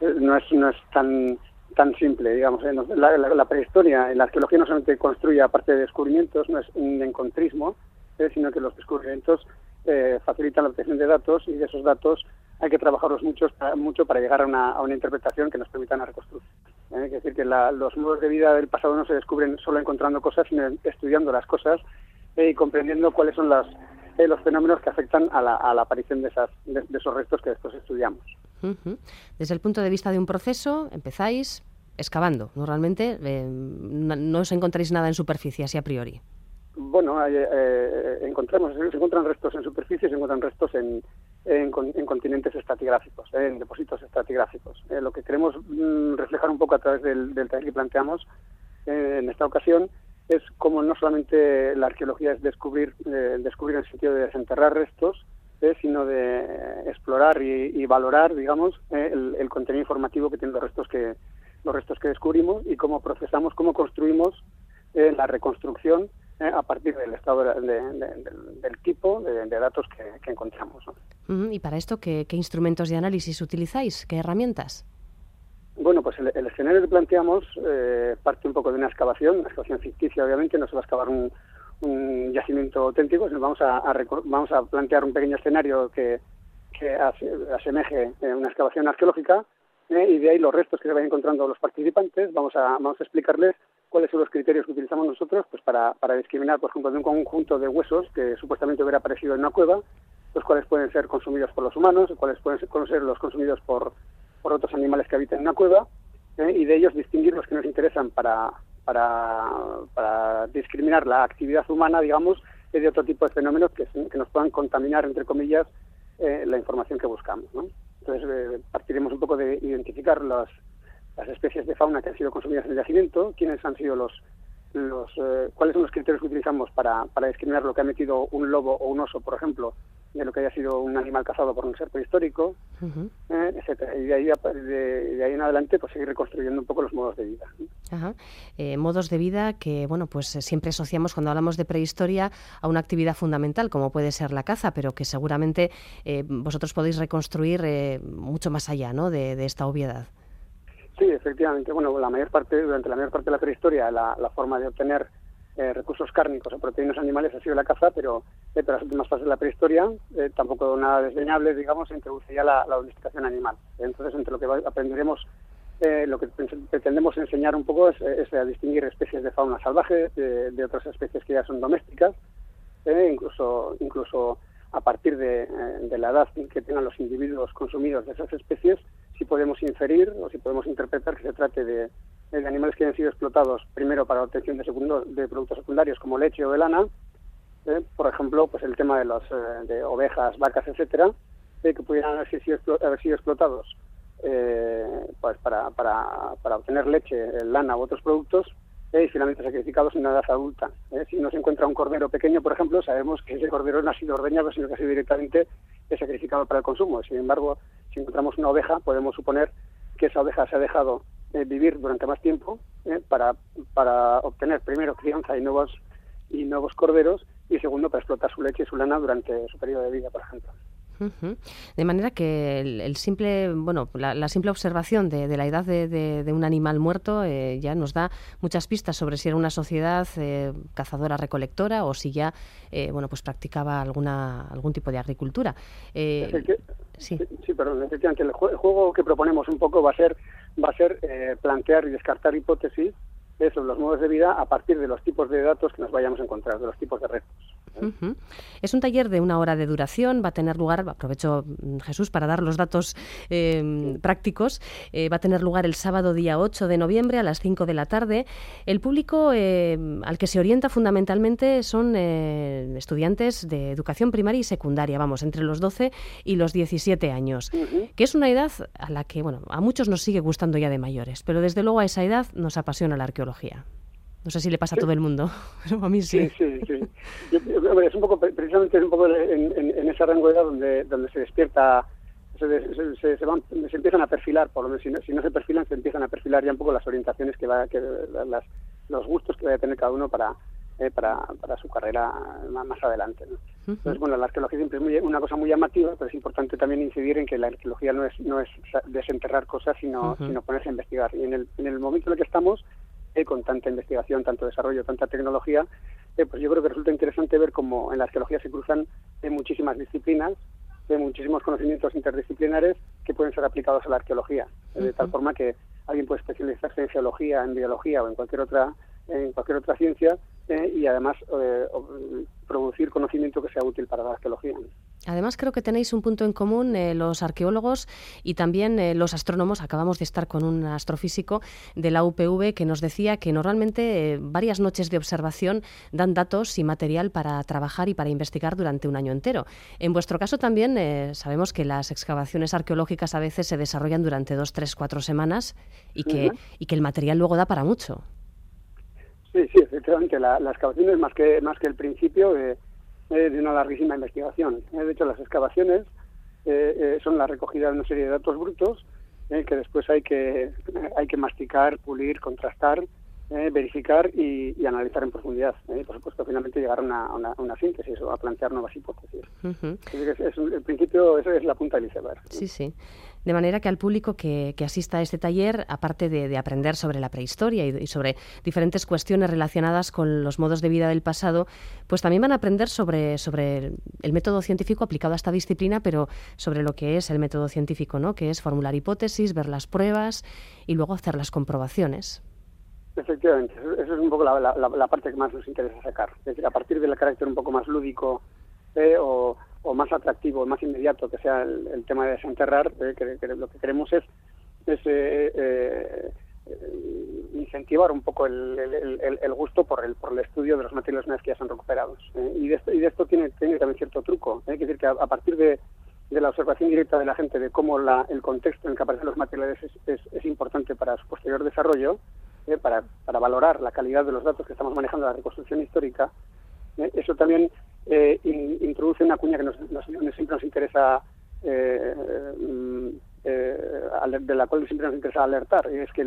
tan simple, digamos. La prehistoria y la arqueología no solamente construye aparte de descubrimientos, no es un encontrismo, sino que los descubrimientos facilitan la obtención de datos, y de esos datos hay que trabajarlos mucho para llegar a una interpretación que nos permita una reconstrucción. Es decir, que los modos de vida del pasado no se descubren solo encontrando cosas, sino estudiando las cosas y comprendiendo cuáles son los fenómenos que afectan a la aparición de esos restos que después estudiamos.
Uh-huh. Desde el punto de vista de un proceso, empezáis excavando. Normalmente no os encontráis nada en superficie, así a priori.
Bueno, se encuentran restos en superficie, se encuentran restos en continentes estratigráficos, en depósitos estratigráficos. Lo que queremos reflejar un poco a través del taller que planteamos en esta ocasión es cómo no solamente la arqueología es descubrir en el sentido de desenterrar restos, sino de explorar y valorar, digamos, el contenido informativo que tienen los restos que descubrimos, y cómo procesamos, cómo construimos la reconstrucción a partir del estado del tipo de datos que encontramos, ¿no?
¿Y para esto qué instrumentos de análisis utilizáis? ¿Qué herramientas?
Bueno, pues el escenario que planteamos parte un poco de una excavación ficticia, obviamente. No se va a excavar un yacimiento auténtico, sino vamos a plantear un pequeño escenario que asemeje una excavación arqueológica, y de ahí los restos que se vayan encontrando los participantes vamos a explicarles cuáles son los criterios que utilizamos nosotros, pues para discriminar, por ejemplo, de un conjunto de huesos que supuestamente hubiera aparecido en una cueva, los cuales pueden ser consumidos por los humanos, cuáles pueden ser los consumidos por otros animales que habitan en una cueva, y de ellos distinguir los que nos interesan para discriminar la actividad humana, digamos, de otro tipo de fenómenos que nos puedan contaminar, entre comillas, la información que buscamos, ¿no? Entonces, partiremos un poco de identificar las especies de fauna que han sido consumidas en el yacimiento, quiénes han sido cuáles son los criterios que utilizamos para discriminar lo que ha metido un lobo o un oso, por ejemplo, de lo que haya sido un animal cazado por un ser prehistórico, uh-huh, etcétera. Y de ahí en adelante, pues seguir reconstruyendo un poco los modos de vida.
Ajá. Modos de vida que, bueno, pues siempre asociamos cuando hablamos de prehistoria a una actividad fundamental, como puede ser la caza, pero que seguramente vosotros podéis reconstruir mucho más allá, ¿no?, de esta obviedad.
Sí, efectivamente. Bueno, durante la mayor parte de la prehistoria, la forma de obtener recursos cárnicos o proteínas animales ha sido la caza, pero las últimas fases de la prehistoria, tampoco nada desdeñable, digamos, se introduce ya la domesticación animal. Entonces, entre lo que aprenderemos, lo que pretendemos enseñar un poco es a distinguir especies de fauna salvaje de otras especies que ya son domésticas, incluso a partir de la edad que tengan los individuos consumidos de esas especies, si podemos inferir o si podemos interpretar que se trate de animales que hayan sido explotados primero para la obtención de productos secundarios como leche o de lana, por ejemplo, pues el tema de ovejas, vacas, etcétera, que pudieran haber sido explotados pues para obtener leche, lana u otros productos, y finalmente sacrificados en una edad adulta. Si no se encuentra un cordero pequeño, por ejemplo, sabemos que ese cordero no ha sido ordeñado, sino que ha sido directamente sacrificado para el consumo. Sin embargo, si encontramos una oveja, podemos suponer que esa oveja se ha dejado vivir durante más tiempo para obtener primero crianza y nuevos corderos, y segundo para explotar su leche y su lana durante su periodo de vida, por ejemplo.
Uh-huh. De manera que la simple observación de la edad de un animal muerto ya nos da muchas pistas sobre si era una sociedad cazadora-recolectora o si ya pues practicaba algún tipo de agricultura.
Sí, perdón, efectivamente, el juego que proponemos un poco va a ser plantear y descartar hipótesis sobre los modos de vida a partir de los tipos de datos que nos vayamos a encontrar, de los tipos de retos.
Uh-huh. Es un taller de 1 hora de duración, va a tener lugar, aprovecho Jesús para dar los datos prácticos, va a tener lugar el sábado día 8 de noviembre a las 5 de la tarde. El público al que se orienta fundamentalmente son estudiantes de educación primaria y secundaria, vamos, entre los 12 y los 17 años, que es una edad a la que, bueno, a muchos nos sigue gustando ya de mayores, pero desde luego a esa edad nos apasiona la arqueología. No sé si le pasa a todo el mundo, pero a mí sí.
Sí. Es un poco, precisamente es un poco en ese rango de edad donde se despierta, se empiezan a perfilar, por lo menos si no se perfilan, se empiezan a perfilar ya un poco las orientaciones los gustos que vaya a tener cada uno para su carrera más adelante, ¿no? Entonces, bueno, la arqueología siempre es una cosa muy llamativa, pero es importante también incidir en que la arqueología no es desenterrar cosas, sino ponerse a investigar. Y en el momento en el que estamos, con tanta investigación, tanto desarrollo, tanta tecnología, pues yo creo que resulta interesante ver cómo en la arqueología se cruzan muchísimas disciplinas, muchísimos conocimientos interdisciplinares que pueden ser aplicados a la arqueología, de tal forma que alguien puede especializarse en geología, en biología o en cualquier otra ciencia, y además producir conocimiento que sea útil para la arqueología.
Además, creo que tenéis un punto en común, los arqueólogos y también los astrónomos. Acabamos de estar con un astrofísico de la UPV que nos decía que normalmente varias noches de observación dan datos y material para trabajar y para investigar durante un año entero. En vuestro caso también sabemos que las excavaciones arqueológicas a veces se desarrollan durante 2, 3, 4 semanas y que el material luego da para mucho.
Sí, efectivamente. La excavación es más que el principio de una larguísima investigación. De hecho, las excavaciones son la recogida de una serie de datos brutos que después hay que masticar, pulir, contrastar, verificar y analizar en profundidad. Por supuesto, finalmente llegar a una síntesis o a plantear nuevas hipótesis. El principio, eso es la punta del iceberg.
Sí. De manera que al público que asista a este taller, aparte de aprender sobre la prehistoria y sobre diferentes cuestiones relacionadas con los modos de vida del pasado, pues también van a aprender sobre el método científico aplicado a esta disciplina, pero sobre lo que es el método científico, ¿no? Que es formular hipótesis, ver las pruebas y luego hacer las comprobaciones.
Efectivamente, eso es un poco la parte que más nos interesa sacar. Es decir, a partir del carácter un poco más lúdico o más atractivo, más inmediato que sea el tema de desenterrar, que lo que queremos es incentivar un poco el gusto por el estudio de los materiales una vez que ya son recuperados. Y de esto tiene también cierto truco. Es decir, que a partir de la observación directa de la gente de cómo el contexto en el que aparecen los materiales es importante para su posterior desarrollo, para valorar la calidad de los datos que estamos manejando en la reconstrucción histórica, eso también introduce una cuña que siempre nos interesa, de la cual siempre nos interesa alertar, y es que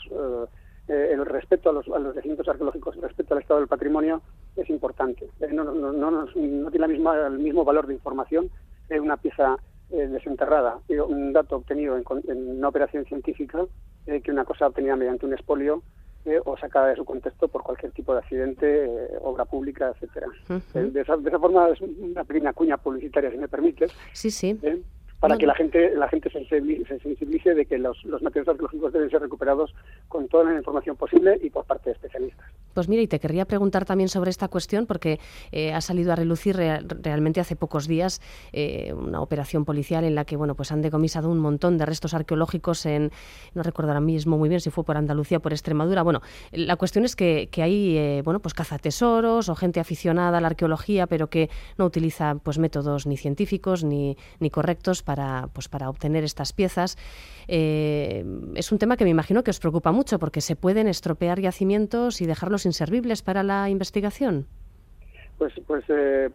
el respeto a los yacimientos arqueológicos, el respeto al estado del patrimonio es importante. No tiene el mismo valor de información una pieza desenterrada, un dato obtenido en una operación científica, que una cosa obtenida mediante un expolio o sacada de su contexto por cualquier tipo de accidente, obra pública, etcétera. De esa forma es una pequeña cuña publicitaria, si me permites.
Sí.
Para que la gente se sensibilice de que los materiales arqueológicos deben ser recuperados con toda la información posible y por parte de especialistas.
Pues mira, y te querría preguntar también sobre esta cuestión porque ha salido a relucir realmente hace pocos días una operación policial en la que pues han decomisado un montón de restos arqueológicos no recuerdo ahora mismo muy bien si fue por Andalucía o por Extremadura. Bueno, la cuestión es que hay pues cazatesoros o gente aficionada a la arqueología pero que no utiliza pues métodos ni científicos ni correctos para obtener estas piezas. Es un tema que me imagino que os preocupa mucho porque se pueden estropear yacimientos y dejarlos inservibles para la investigación.
Pues de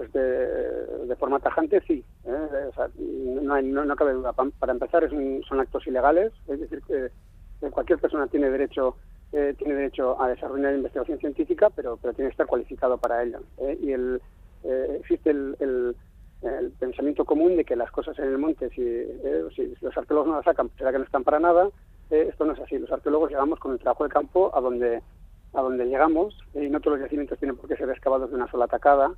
forma tajante sí. O sea, no cabe duda. Para empezar son actos ilegales, es decir, que cualquier persona tiene derecho a desarrollar investigación científica, pero tiene que estar cualificado para ello. Y existe el pensamiento común de que las cosas en el monte, si los arqueólogos no las sacan, será que no están para nada. Esto no es así. Los arqueólogos llegamos con el trabajo de campo a donde llegamos, y no todos los yacimientos tienen por qué ser excavados de una sola tacada,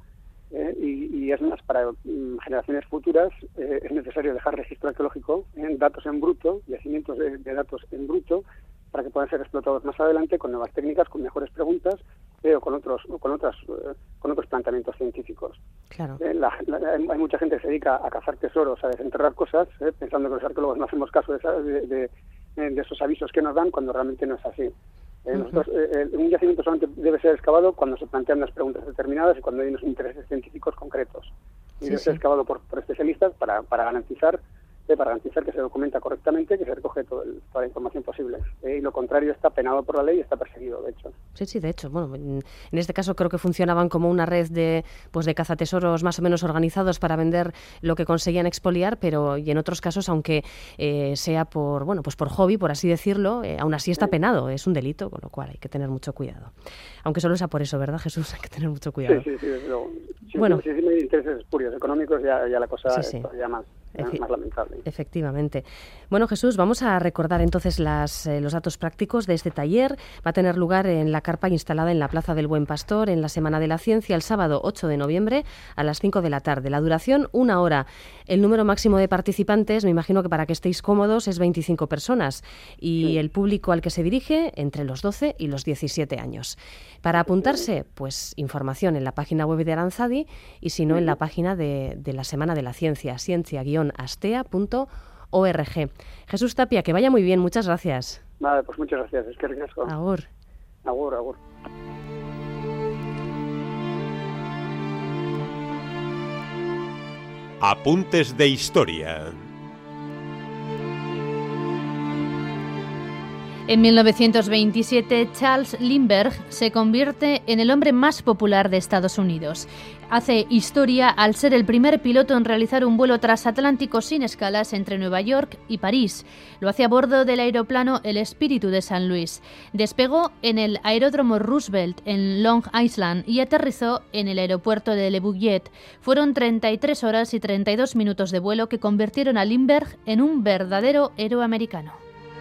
y es más, para generaciones futuras es necesario dejar registro arqueológico en datos en bruto, yacimientos de datos en bruto, para que puedan ser explotados más adelante con nuevas técnicas, con mejores preguntas o con otros planteamientos científicos.
Claro.
Hay mucha gente que se dedica a cazar tesoros, a desenterrar cosas, pensando que los arqueólogos no hacemos caso de esos avisos que nos dan, cuando realmente no es así. Nosotros, un yacimiento solamente debe ser excavado cuando se plantean unas preguntas determinadas y cuando hay unos intereses científicos concretos. Y debe ser excavado por especialistas para garantizar que se documenta correctamente, que se recoge toda la información posible. Y lo contrario está penado por la ley y está perseguido, de hecho.
Sí, de hecho. Bueno, en este caso creo que funcionaban como una red de cazatesoros más o menos organizados para vender lo que conseguían expoliar, pero y en otros casos, aunque sea por hobby, por así decirlo, aún así está penado, es un delito, con lo cual hay que tener mucho cuidado. Aunque solo sea por eso, ¿verdad, Jesús? Hay que tener mucho cuidado.
Sí, desde luego. Si hay intereses espurios económicos, ya la cosa es todavía más lamentable.
Efectivamente. Bueno, Jesús, vamos a recordar entonces los datos prácticos de este taller. Va a tener lugar en la carpa instalada en la Plaza del Buen Pastor en la Semana de la Ciencia el sábado 8 de noviembre a las 5 de la tarde. La duración, 1 hora. El número máximo de participantes, me imagino que para que estéis cómodos, es 25 personas. Y el público al que se dirige, entre los 12 y los 17 años. Para apuntarse, pues información en la página web de Aranzadi y si no en la página de la Semana de la Ciencia, ciencia-astea.org. Jesús Tapia, que vaya muy bien, muchas gracias.
Vale, pues muchas gracias, es que riesgo.
Agur.
Agur.
Apuntes de historia.
En 1927, Charles Lindbergh se convierte en el hombre más popular de Estados Unidos. Hace historia al ser el primer piloto en realizar un vuelo transatlántico sin escalas entre Nueva York y París. Lo hace a bordo del aeroplano El Espíritu de San Luis. Despegó en el aeródromo Roosevelt en Long Island y aterrizó en el aeropuerto de Le Bourget. Fueron 33 horas y 32 minutos de vuelo que convirtieron a Lindbergh en un verdadero héroe americano.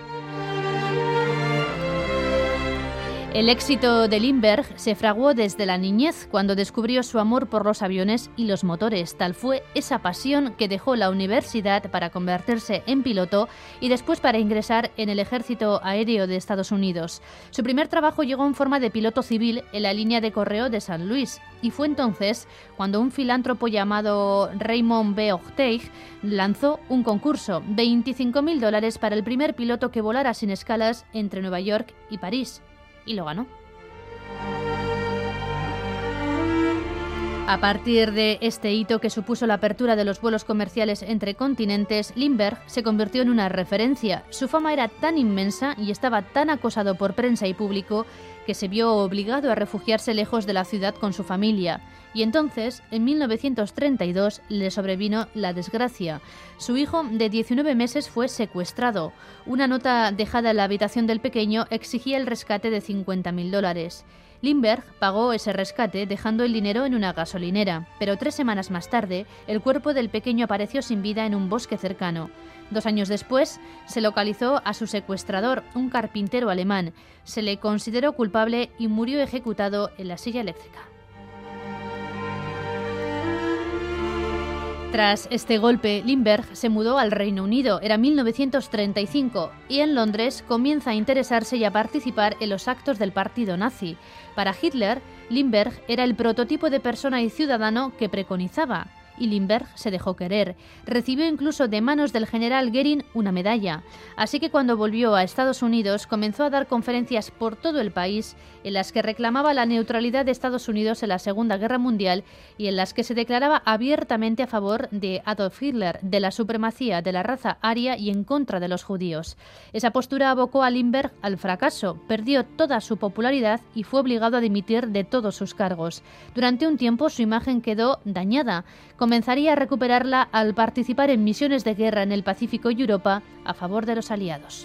El éxito de Lindbergh se fraguó desde la niñez, cuando descubrió su amor por los aviones y los motores. Tal fue esa pasión que dejó la universidad para convertirse en piloto y después para ingresar en el Ejército Aéreo de Estados Unidos. Su primer trabajo llegó en forma de piloto civil en la línea de correo de San Luis, y fue entonces cuando un filántropo llamado Raymond B. Orteig lanzó un concurso, $25.000 para el primer piloto que volara sin escalas entre Nueva York y París. Y lo ganó. A partir de este hito que supuso la apertura de los vuelos comerciales entre continentes, Lindbergh se convirtió en una referencia. Su fama era tan inmensa y estaba tan acosado por prensa y público que se vio obligado a refugiarse lejos de la ciudad con su familia. Y entonces, en 1932, le sobrevino la desgracia. Su hijo, de 19 meses, fue secuestrado. Una nota dejada en la habitación del pequeño exigía el rescate de $50.000. Lindbergh pagó ese rescate dejando el dinero en una gasolinera, pero 3 semanas más tarde, el cuerpo del pequeño apareció sin vida en un bosque cercano. 2 años después, se localizó a su secuestrador, un carpintero alemán. Se le consideró culpable y murió ejecutado en la silla eléctrica. Tras este golpe, Lindbergh se mudó al Reino Unido, era 1935, y en Londres comienza a interesarse y a participar en los actos del partido nazi. Para Hitler, Lindbergh era el prototipo de persona y ciudadano que preconizaba. Y Lindbergh se dejó querer. Recibió incluso de manos del general Goering una medalla. Así que cuando volvió a Estados Unidos comenzó a dar conferencias por todo el país en las que reclamaba la neutralidad de Estados Unidos en la Segunda Guerra Mundial y en las que se declaraba abiertamente a favor de Adolf Hitler, de la supremacía de la raza aria y en contra de los judíos. Esa postura abocó a Lindbergh al fracaso, perdió toda su popularidad y fue obligado a dimitir de todos sus cargos. Durante un tiempo su imagen quedó dañada. Comenzaría a recuperarla al participar en misiones de guerra en el Pacífico y Europa a favor de los aliados.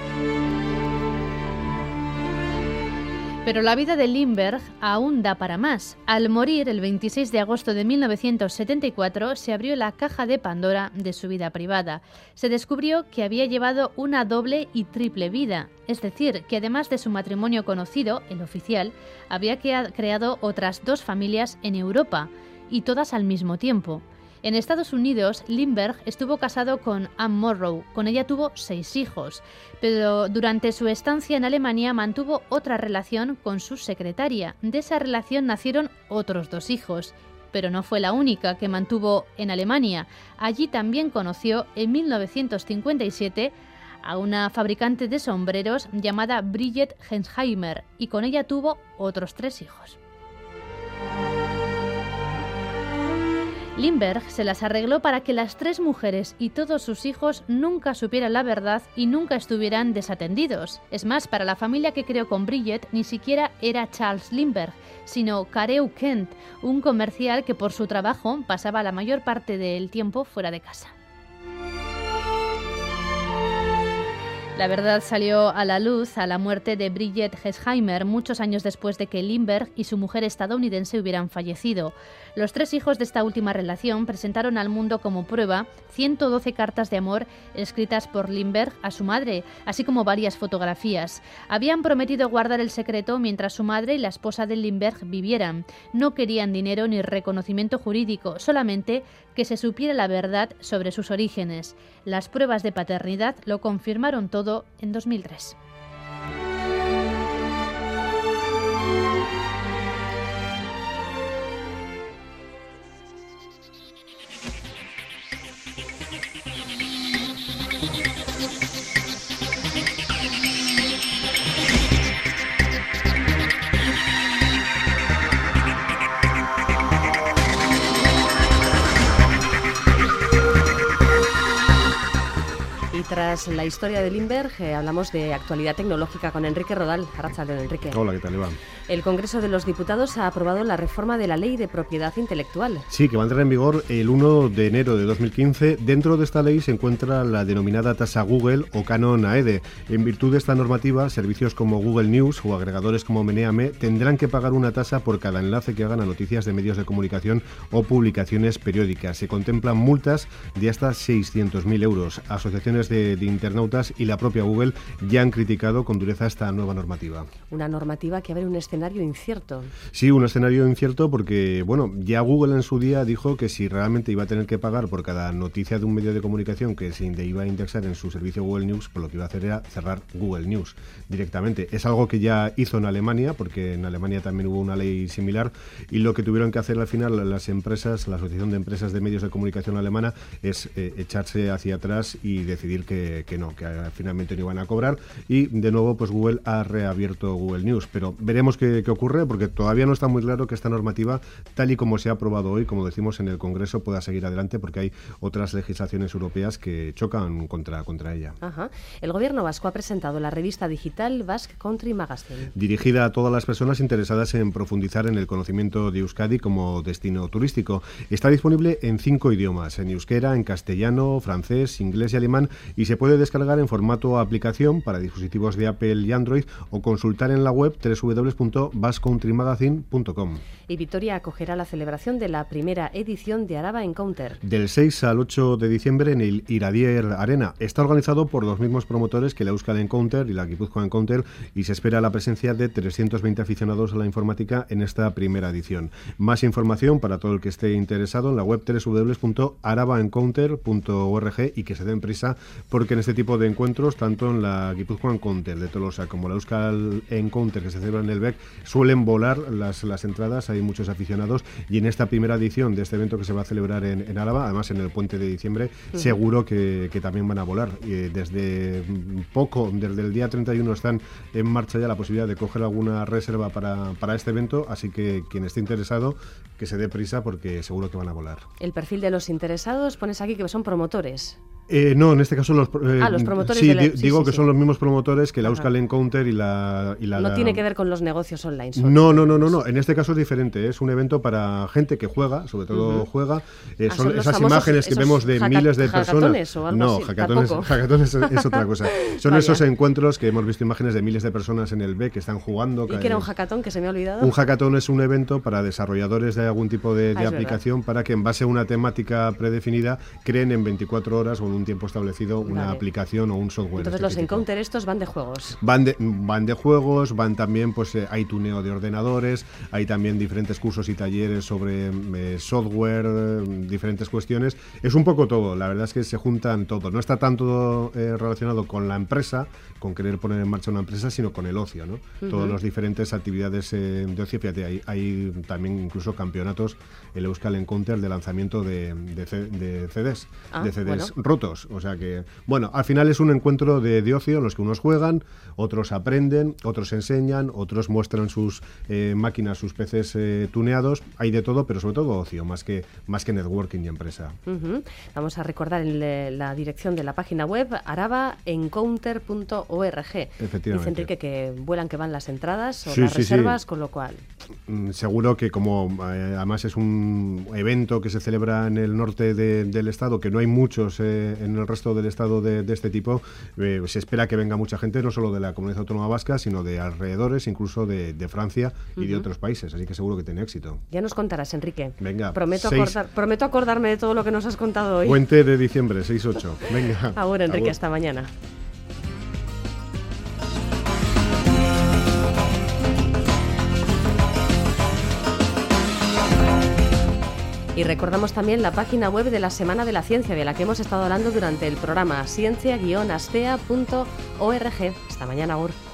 Pero la vida de Lindbergh aún da para más. Al morir el 26 de agosto de 1974 se abrió la caja de Pandora de su vida privada. Se descubrió que había llevado una doble y triple vida, es decir, que además de su matrimonio conocido, el oficial, había creado otras 2 familias en Europa, y todas al mismo tiempo. En Estados Unidos, Lindbergh estuvo casado con Anne Morrow. Con ella tuvo 6 hijos, pero durante su estancia en Alemania mantuvo otra relación con su secretaria. De esa relación nacieron otros 2 hijos, pero no fue la única que mantuvo en Alemania. Allí también conoció en 1957 a una fabricante de sombreros llamada Bridget Gensheimer y con ella tuvo otros 3 hijos. Lindbergh se las arregló para que las 3 mujeres y todos sus hijos nunca supieran la verdad y nunca estuvieran desatendidos. Es más, para la familia que creó con Bridget ni siquiera era Charles Lindbergh, sino Carew Kent, un comercial que por su trabajo pasaba la mayor parte del tiempo fuera de casa. La verdad salió a la luz a la muerte de Bridget Gensheimer muchos años después de que Lindbergh y su mujer estadounidense hubieran fallecido. Los 3 hijos de esta última relación presentaron al mundo como prueba 112 cartas de amor escritas por Lindbergh a su madre, así como varias fotografías. Habían prometido guardar el secreto mientras su madre y la esposa de Lindbergh vivieran. No querían dinero ni reconocimiento jurídico, solamente que se supiera la verdad sobre sus orígenes. Las pruebas de paternidad lo confirmaron todo en 2003.
Tras la historia de Lindbergh, hablamos de actualidad tecnológica con Enrique Rodal. Arratsaldeon, Enrique.
Hola, ¿qué tal, Iván?
El Congreso de los Diputados ha aprobado la reforma de la Ley de Propiedad Intelectual.
Sí, que va a entrar en vigor el 1 de enero de 2015. Dentro de esta ley se encuentra la denominada tasa Google o canon AEDE. En virtud de esta normativa, servicios como Google News o agregadores como Meneame tendrán que pagar una tasa por cada enlace que hagan a noticias de medios de comunicación o publicaciones periódicas. Se contemplan multas de hasta 600.000 euros. Asociaciones de internautas y la propia Google ya han criticado con dureza esta nueva normativa.
Una normativa que abre un escenario incierto.
Sí, un escenario incierto porque, bueno, ya Google en su día dijo que si realmente iba a tener que pagar por cada noticia de un medio de comunicación que se iba a indexar en su servicio Google News, pues lo que iba a hacer era cerrar Google News directamente. Es algo que ya hizo en Alemania, porque en Alemania también hubo una ley similar, y lo que tuvieron que hacer al final las empresas, la Asociación de Empresas de Medios de Comunicación alemana, es echarse hacia atrás y decidir que finalmente no iban a cobrar, y de nuevo pues Google ha reabierto Google News, pero veremos qué ocurre, porque todavía no está muy claro que esta normativa, tal y como se ha aprobado hoy, como decimos en el Congreso, pueda seguir adelante, porque hay otras legislaciones europeas que chocan contra ella.
Ajá. El Gobierno vasco ha presentado la revista digital Basque Country Magazine,
dirigida a todas las personas interesadas en profundizar en el conocimiento de Euskadi como destino turístico. Está disponible en 5 idiomas, en euskera, en castellano, francés, inglés y alemán, y se puede descargar en formato aplicación para dispositivos de Apple y Android o consultar en la web www.basquecountry.com.
Y Vitoria acogerá la celebración de la primera edición de Araba Encounter.
Del 6 al 8 de diciembre en el Iradier Arena. Está organizado por los mismos promotores que la Euskal Encounter y la Guipúzcoa Encounter, y se espera la presencia de 320 aficionados a la informática en esta primera edición. Más información para todo el que esté interesado en la web www.arabaencounter.org, y que se den prisa, porque en este tipo de encuentros, tanto en la Guipúzcoa Encounter de Tolosa como la Euskal Encounter que se celebra en el BEC, suelen volar las entradas. Hay muchos aficionados, y en esta primera edición de este evento que se va a celebrar en Álava, además en el puente de diciembre, seguro que también van a volar. Desde el día 31 están en marcha ya la posibilidad de coger alguna reserva para este evento, así que quien esté interesado que se dé prisa, porque seguro que van a volar.
El perfil de los interesados, pones aquí que son promotores.
No, en este caso los
promotores.
Sí, digo que son los mismos promotores que la Euskal Encounter y la
no tiene que ver con los negocios online.
No. En este caso es diferente. Es un evento para gente que juega, sobre todo juega. Son esas imágenes que vemos de miles de personas. No, hackatones es otra cosa. Son esos encuentros que hemos visto imágenes de miles de personas en el B que están jugando.
¿Y qué era un hackatón, que se me ha olvidado?
Un hackatón es un evento para desarrolladores de algún tipo de aplicación, para que en base a una temática predefinida creen en 24 horas o en un tiempo establecido una aplicación o un software.
Entonces los Encounter estos van de juegos.
Van de juegos, van también, pues hay tuneo de ordenadores, hay también diferentes cursos y talleres sobre software, diferentes cuestiones. Es un poco todo, la verdad es que se juntan todo. No está tanto relacionado con la empresa, con querer poner en marcha una empresa, sino con el ocio, ¿no? Todas las diferentes actividades de ocio. Fíjate, hay también incluso campeonatos, el Euskal Encounter, de lanzamiento de CDs, rotos. O sea que, bueno, al final es un encuentro de ocio en los que unos juegan, otros aprenden, otros enseñan, otros muestran sus máquinas, sus PCs tuneados. Hay de todo, pero sobre todo ocio, más que networking y empresa.
Vamos a recordar la dirección de la página web, arabaencounter.org.
Efectivamente.
Dice Enrique que vuelan, que van las entradas o las reservas, con lo cual...
Seguro que como además es un evento que se celebra en el norte del estado, que no hay muchos en el resto del estado de este tipo, se espera que venga mucha gente, no solo de la Comunidad Autónoma Vasca, sino de alrededores, incluso de Francia y de otros países, así que seguro que tiene éxito.
Ya nos contarás, Enrique.
Venga,
prometo acordarme de todo lo que nos has contado hoy.
Puente de diciembre, 6-8. Venga.
Ahora, Enrique, hasta mañana. Y recordamos también la página web de la Semana de la Ciencia, de la que hemos estado hablando durante el programa, ciencia-astea.org. Hasta mañana, Agur.